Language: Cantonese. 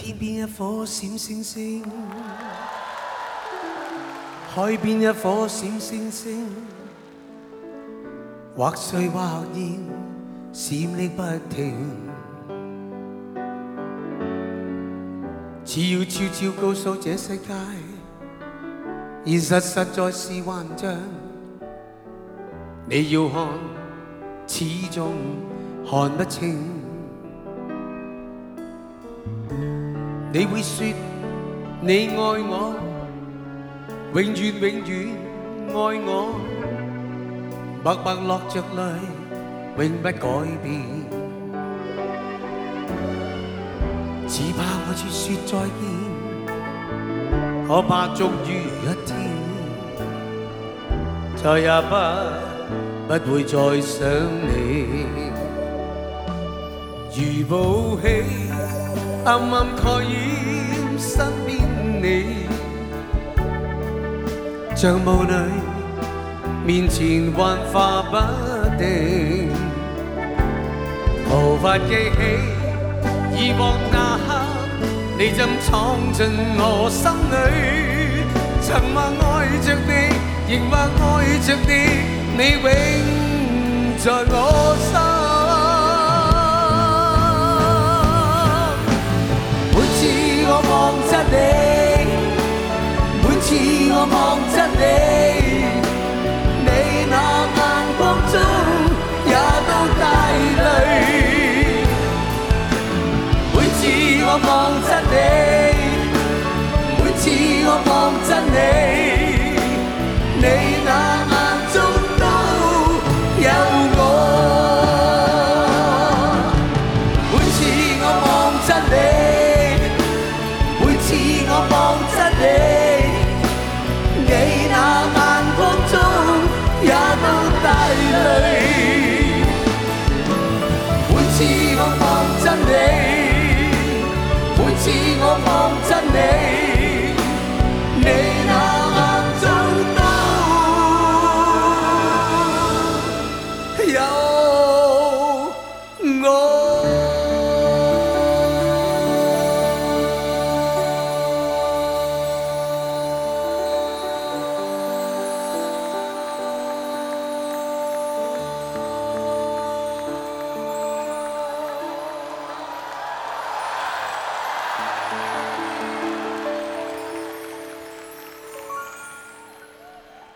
天邊一顆閃星星，海邊一顆閃星星，或碎或燃，閃匿不停。只要悄悄告訴這世界，現實實在是幻象。你要看，始終看不清。你會說你愛我，永遠永遠愛我，默默落着淚，永不改變。只怕我要說再見，可怕終於一天，再也不會再想你。如霧氣暗暗蓋掩身邊你，像霧裏面前幻化不定，無法記起以往那刻你怎闖進我心裏，曾話愛着你，仍話愛着你，你永在我心。我望着你，每次我望着你，你那眼光中也都帶淚。每次我望着你，每次我望着你，你那眼中都有我。每次我望着你，我望着你，你那眼光中也都帶淚。每次我望着你，每次我望着你，你那眼中都有我。